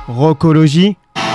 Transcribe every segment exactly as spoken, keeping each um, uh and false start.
Rockologie.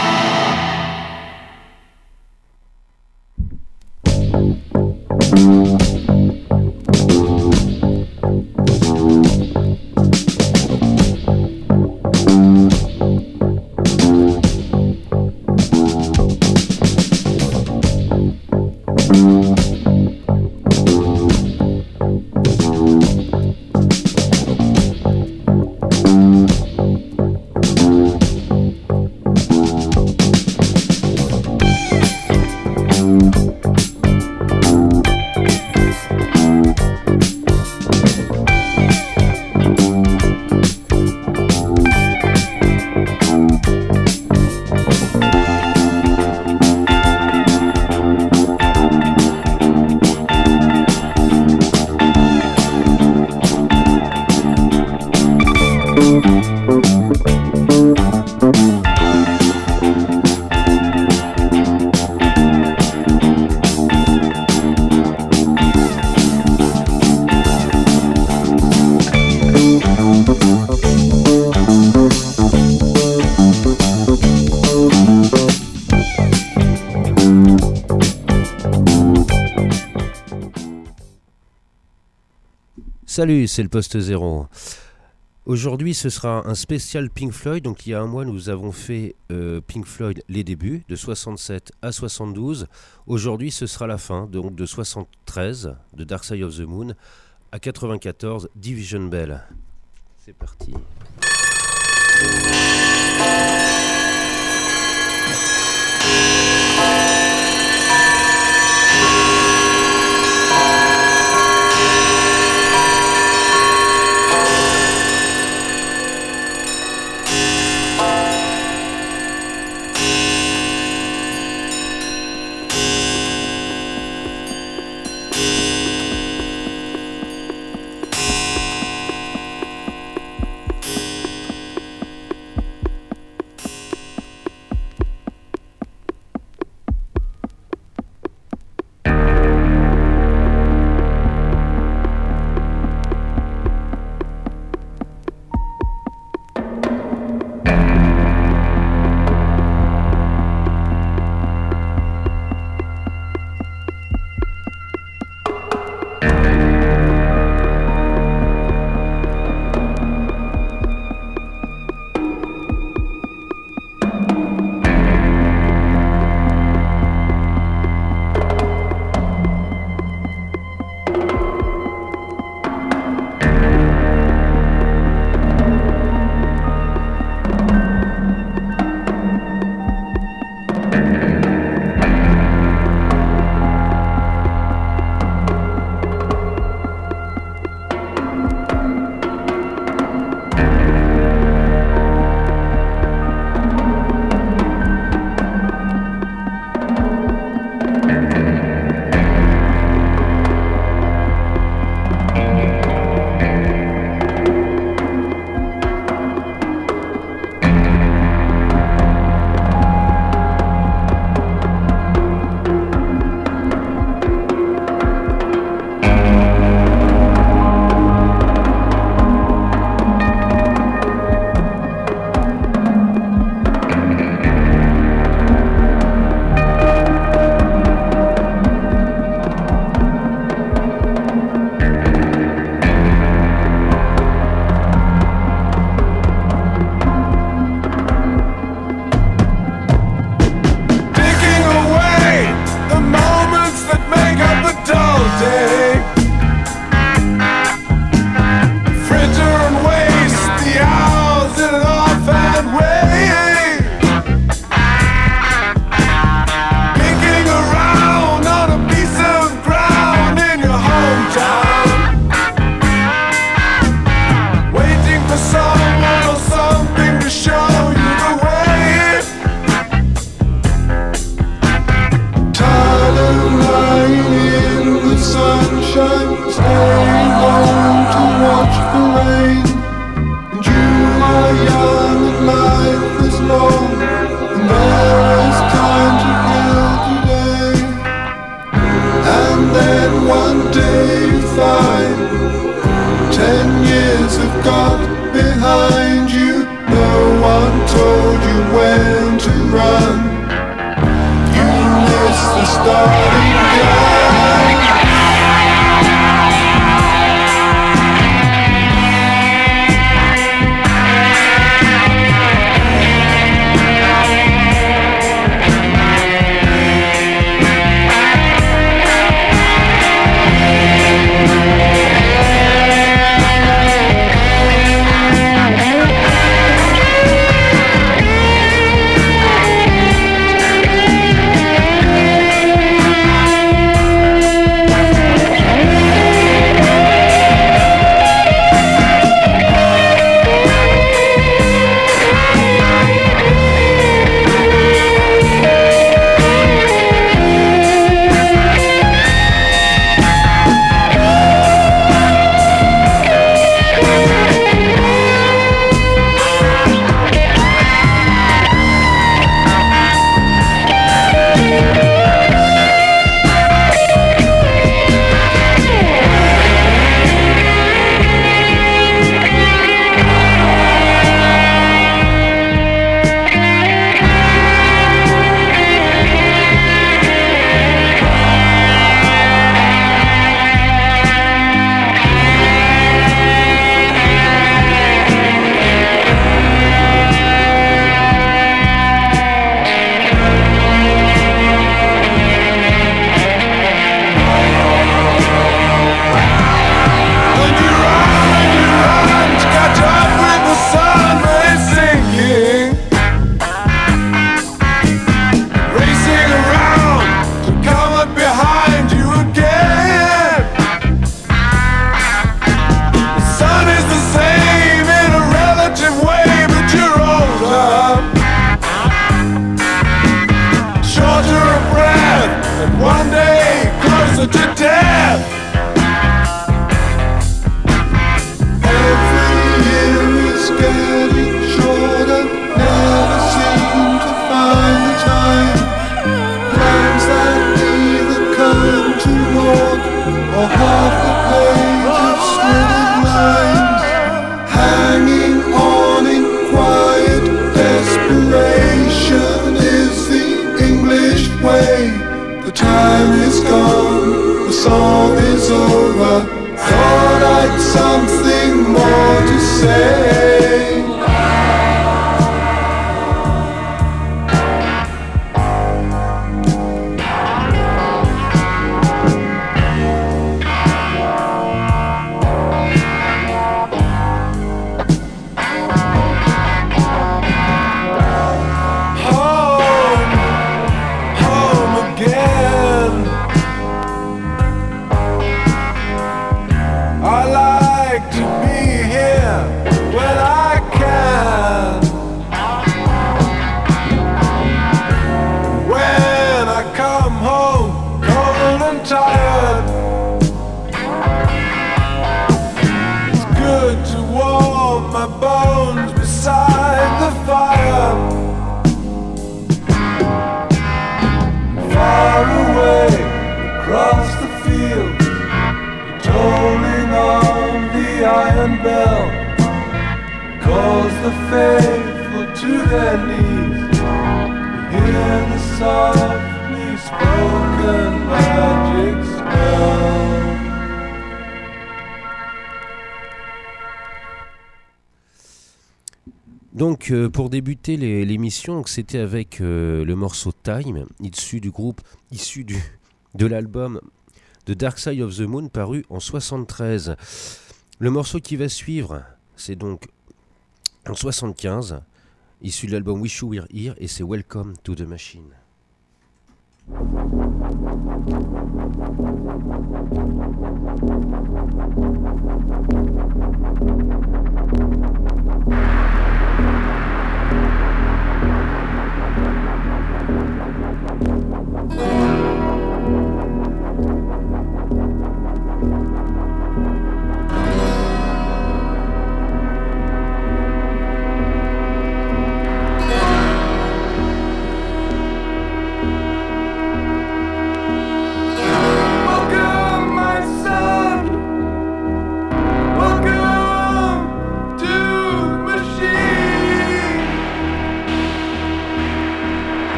Salut, c'est le Poste Zéro. Aujourd'hui, ce sera un spécial Pink Floyd. Donc, il y a un mois, nous avons fait euh, Pink Floyd les débuts, de soixante-sept à soixante-douze. Aujourd'hui, ce sera la fin, donc de soixante-treize, de Dark Side of the Moon, à quatre-vingt-quatorze, Division Bell. C'est parti. put to death. Every year is getting shorter, never seem to find the time. Plans that either come to naught or half the page of scribbled lines, hanging on in quiet desperation is the English way. The time is gone, the song is over. Thought I'd something more to say. The faithful to their knees, hear the softly spoken magic spell. Donc euh, pour débuter les, l'émission, c'était avec euh, le morceau Time, issu du groupe, issu du, de l'album The Dark Side of the Moon, paru en soixante-treize. Le morceau qui va suivre, c'est donc en soixante-quinze, issu de l'album Wish You Were Here, et c'est Welcome to the Machine. Welcome, my son. Welcome to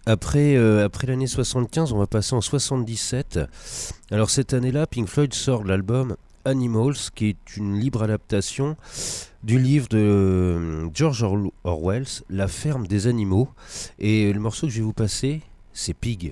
Après, euh, après l'année soixante-quinze, on va passer en soixante-dix-sept. Alors cette année-là, Pink Floyd sort l'album Animals, qui est une libre adaptation du livre de euh, George Or- Orwell, La ferme des animaux. Et le morceau que je vais vous passer, c'est Pig.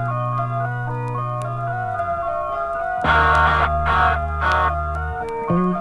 Thank you.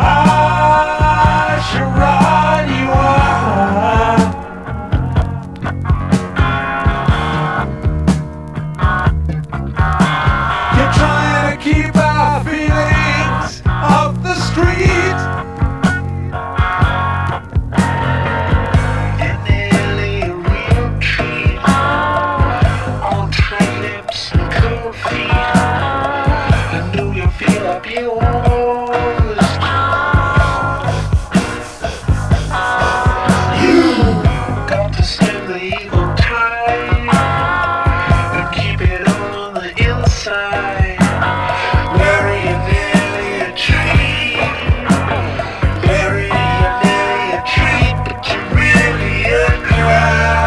I should run you out. You're trying to keep our feelings off the street. You're nearly a real treat. On tight lips and cold feet. I knew you'd feel up yours. You got to stem the evil tide and keep it on the inside. Bury you nearly a tree. Bury you nearly a tree, but you're really a cry.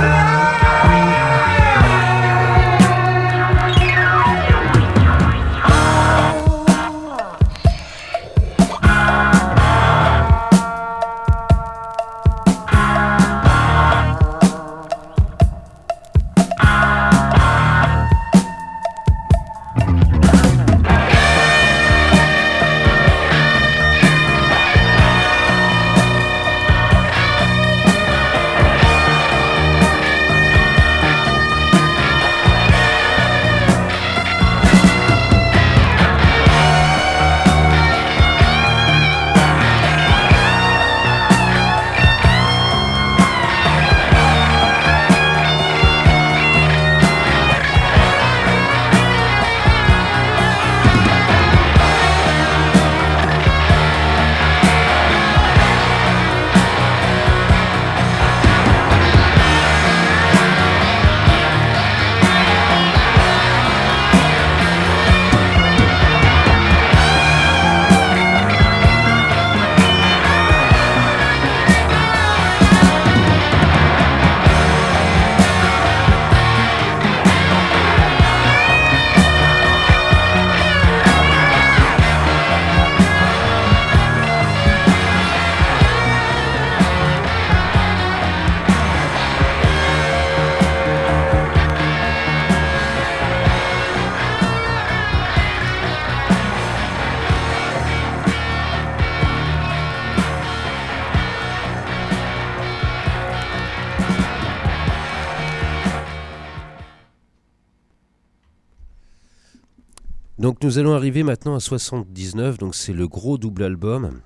Donc nous allons arriver maintenant à soixante-dix-neuf, donc c'est le gros double album,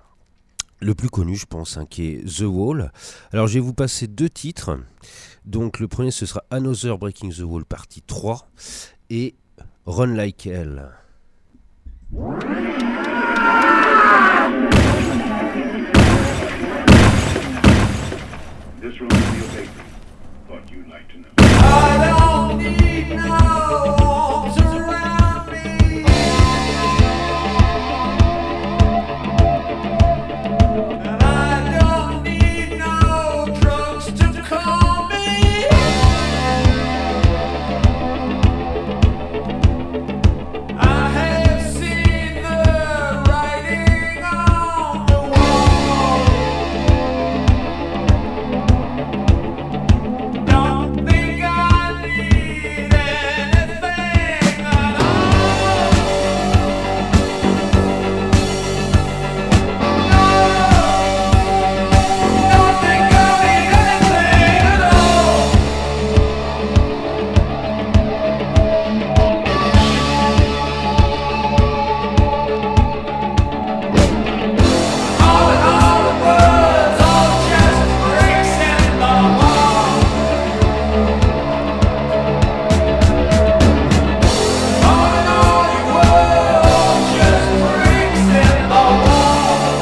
le plus connu je pense, hein, qui est The Wall. Alors je vais vous passer deux titres, donc le premier ce sera Another Breaking the Wall partie trois et Run Like Hell. This room is your bakery. Thought you'd like to know. I don't need no arms around me. And I don't need no drugs to calm me. I have seen the writing on the wall. Don't think I need anything at all. No, don't think I need anything at all. All in all, it was all just bricks in the wall. All in all, it was just bricks in the wall.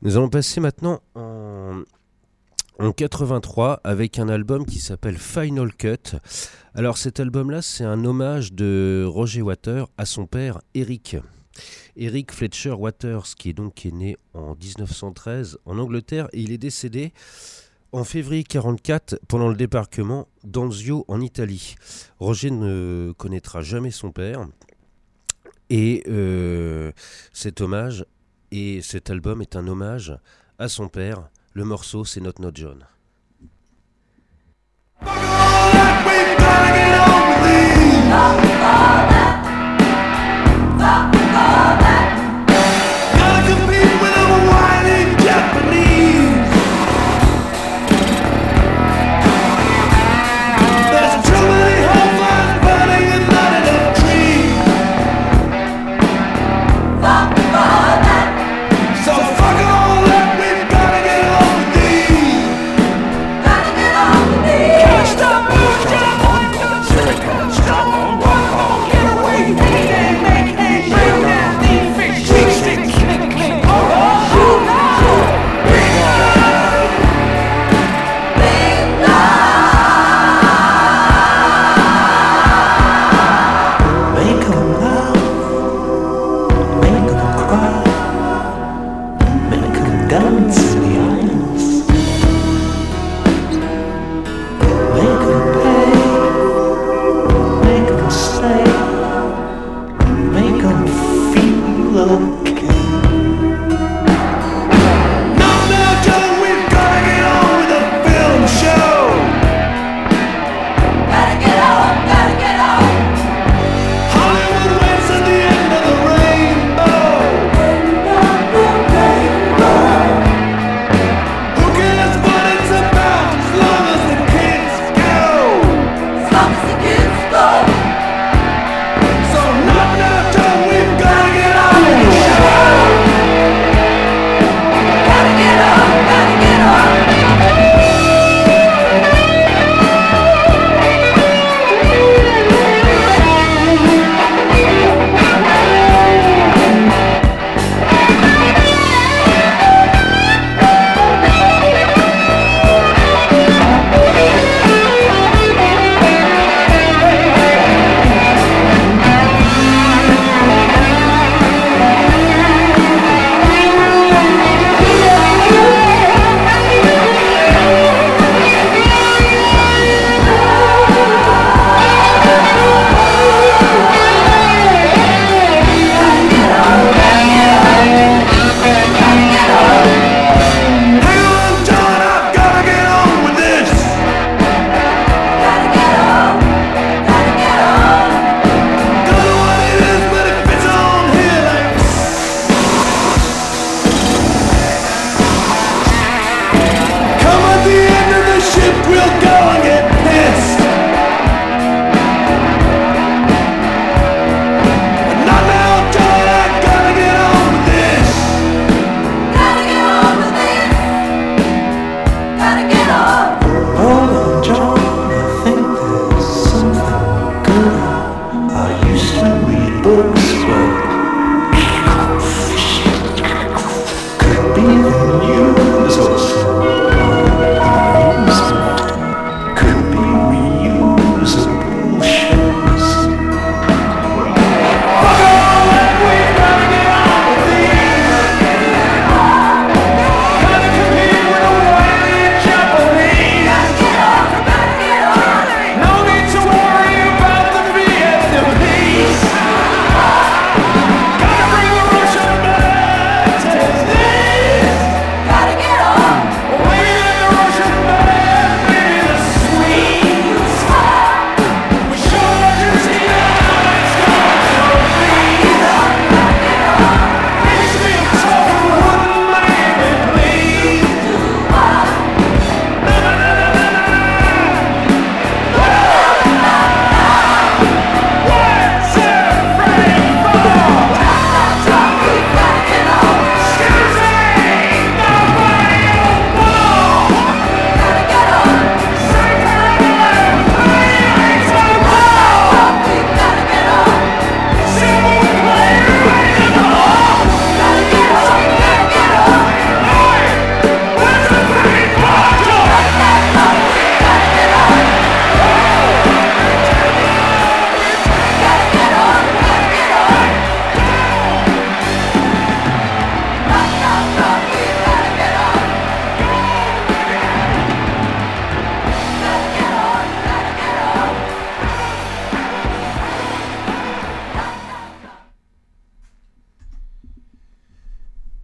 Nous allons passer maintenant en, en quatre-vingt-trois avec un album qui s'appelle Final Cut. Alors cet album-là, c'est un hommage de Roger Waters à son père Eric. Eric Fletcher Waters, qui est donc qui est né en dix-neuf cent treize en Angleterre, et il est décédé en février quarante-quatre pendant le débarquement d'Anzio en Italie. Roger ne connaîtra jamais son père, et euh, cet hommage et cet album est un hommage à son père. Le morceau, c'est Not Not John. So fuck all that, we've gotta get on with these.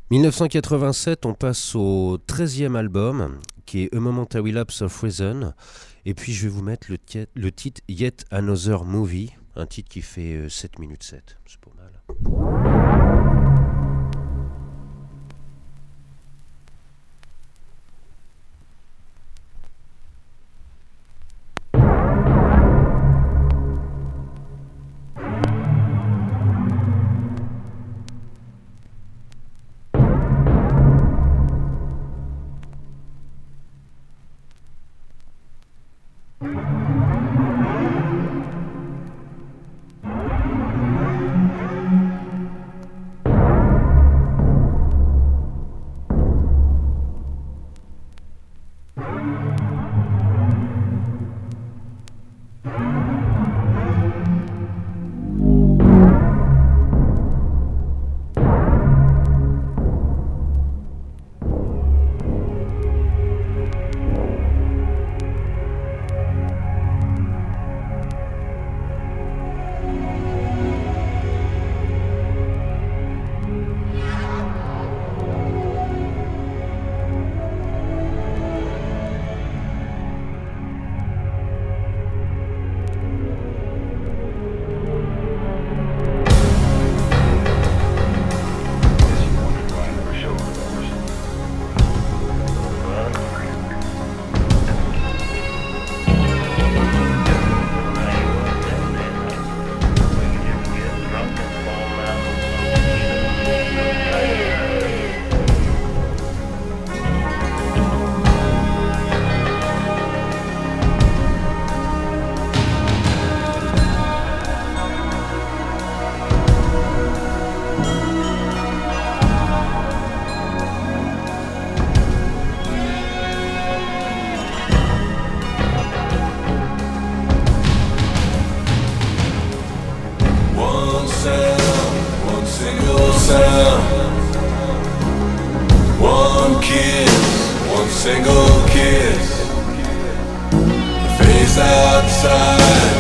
mille neuf cent quatre-vingt-sept, on passe au treizième album, qui est A Momentary Lapse of Reason. Et puis je vais vous mettre le, ti- le titre Yet Another Movie, un titre qui fait euh, sept minutes sept. C'est pas mal. Single kiss, the face outside,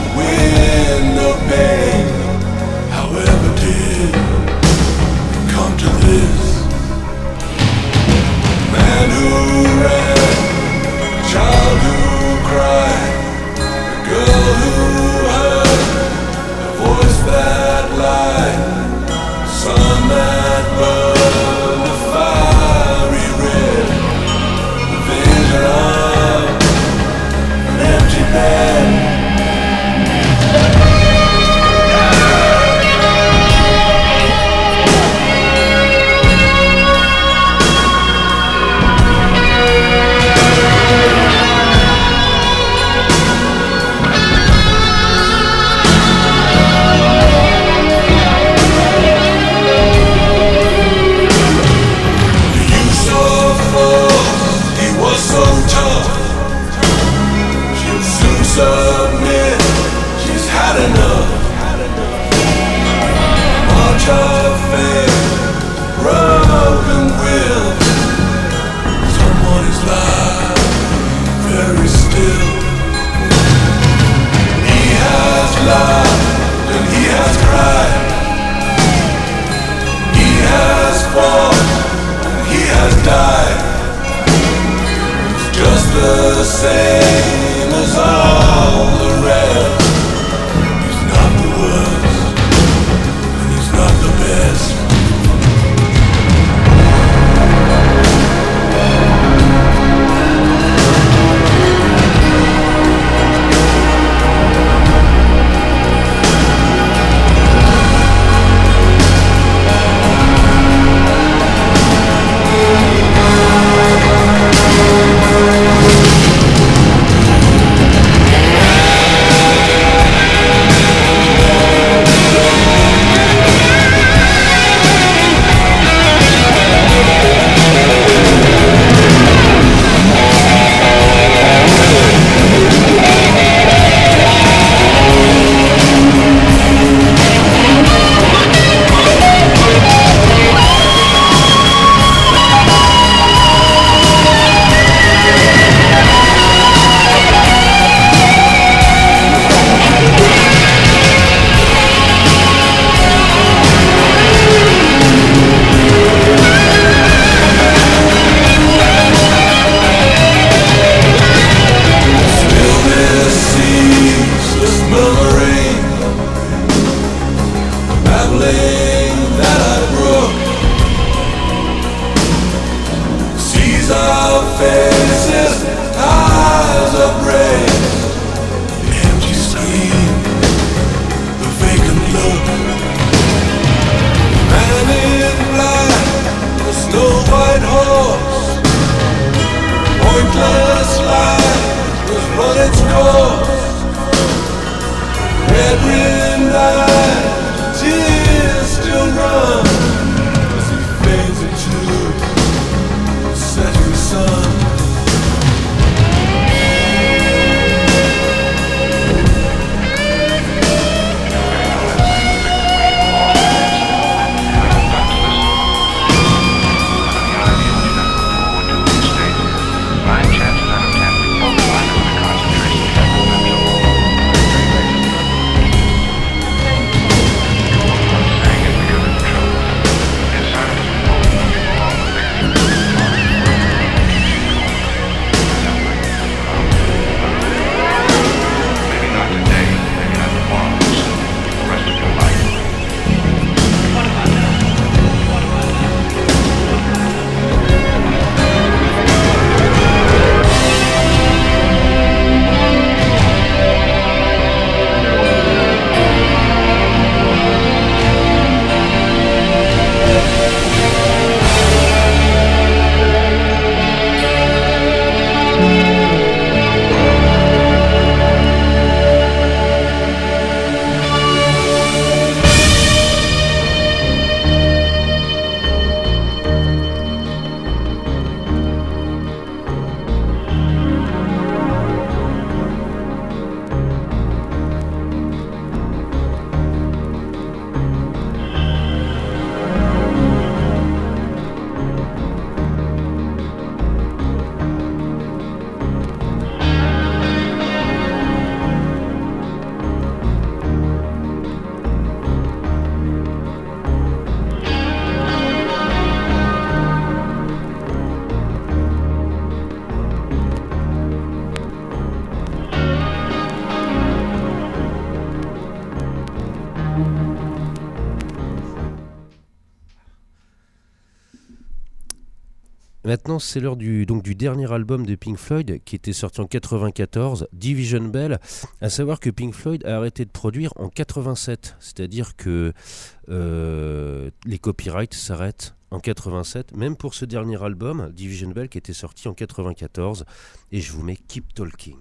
window pane. However did it come to this? Man who ran, child who cried, the girl who heard, the voice that lied, the sun that burned, the fiery red. An empty bed. Submit, she's had enough. March of fame, broken will. Someone is lying very still. He has laughed and he has cried. He has fought and he has died. It's just the same as all the rest. He's not the worst, and he's not the best. Maintenant, c'est l'heure du, donc, du dernier album de Pink Floyd qui était sorti en quatre-vingt-quatorze, Division Bell. À savoir que Pink Floyd a arrêté de produire en quatre-vingt-sept, c'est-à-dire que euh, les copyrights s'arrêtent en quatre-vingt-sept, même pour ce dernier album, Division Bell, qui était sorti en quatre-vingt-quatorze. Et je vous mets Keep Talking.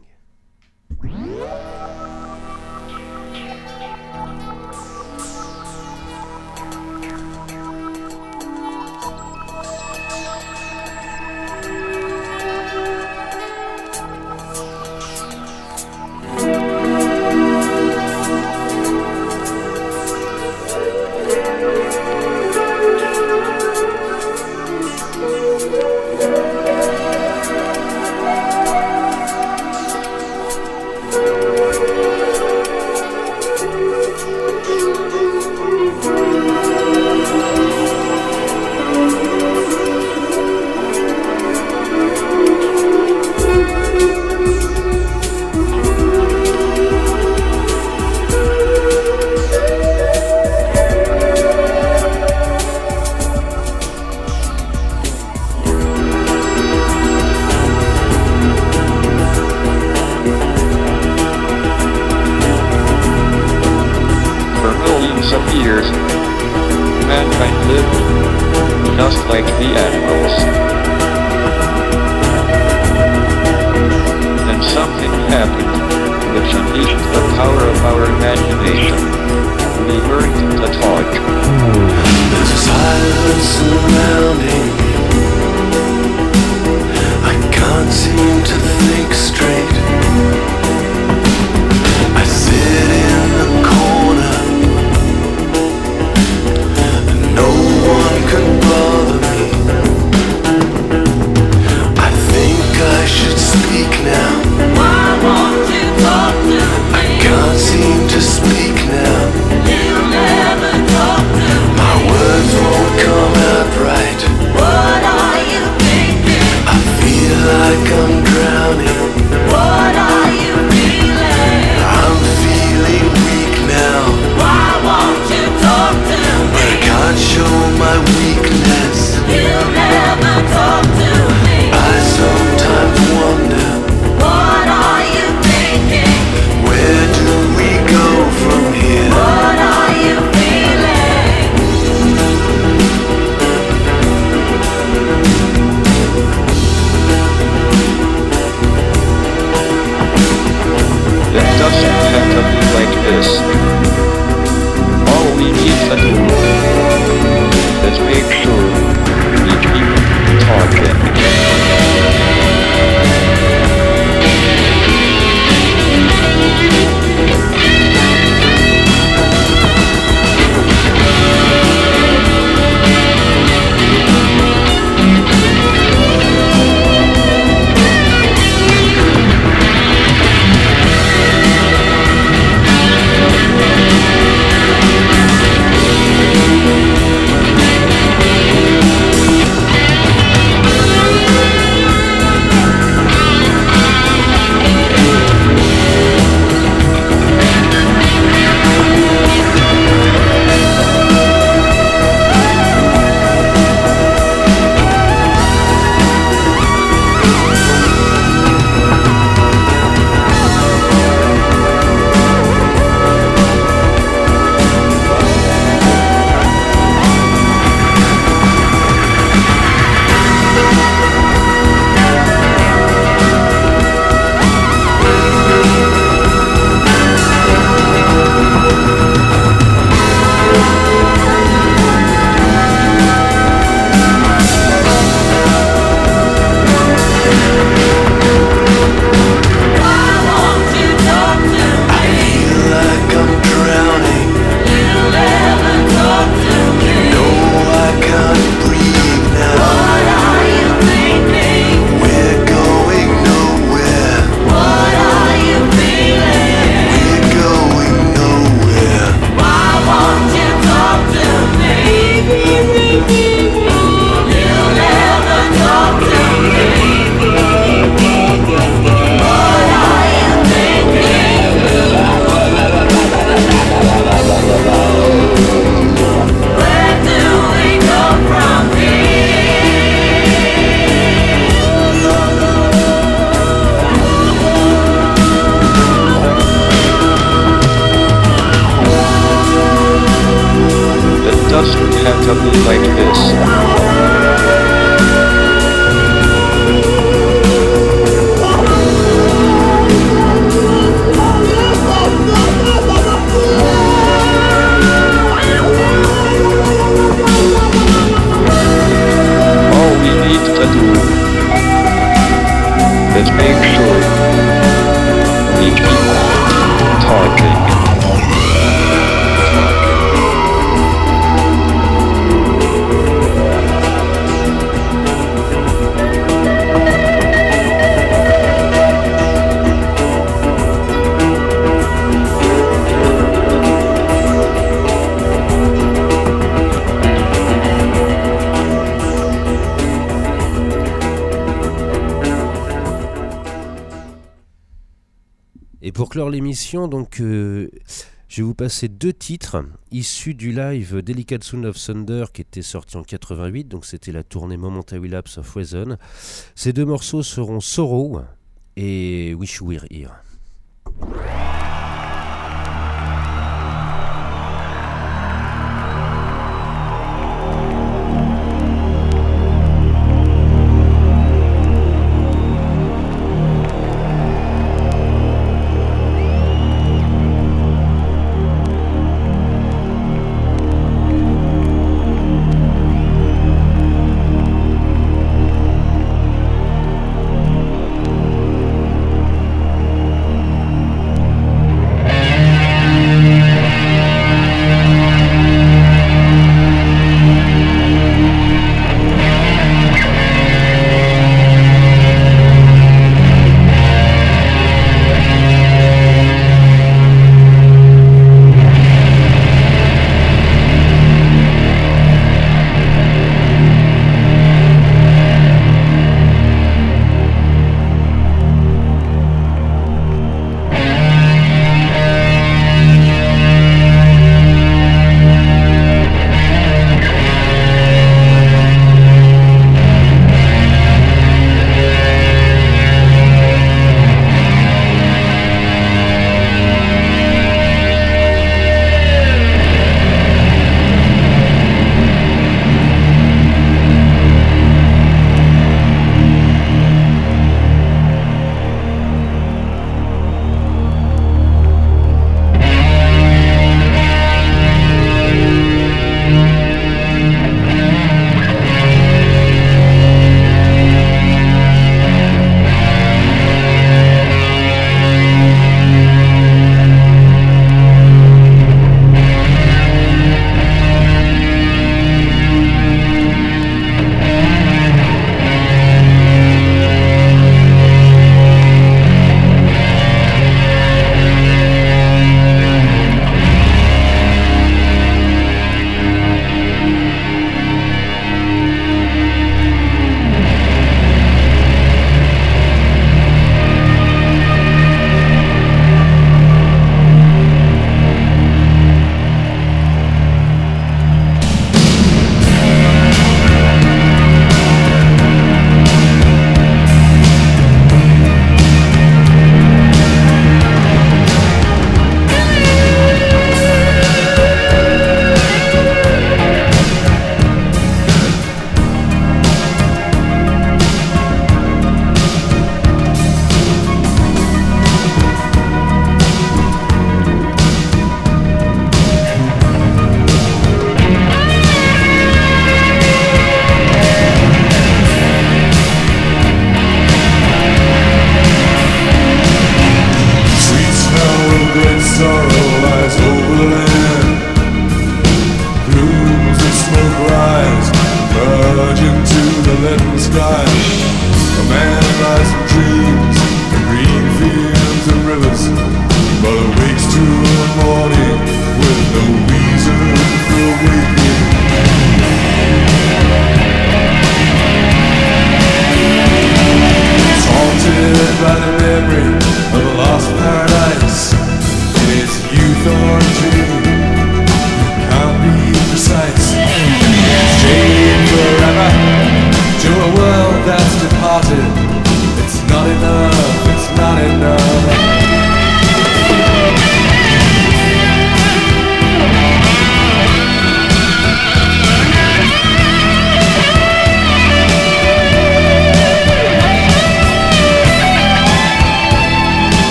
Et pour clore l'émission, donc, euh, je vais vous passer deux titres issus du live Delicate Sound of Thunder qui était sorti en quatre-vingt-huit, donc c'était la tournée Momentary Lapse of Reason. Ces deux morceaux seront Sorrow et Wish You Were Here. By the memory of a lost paradise in its youth or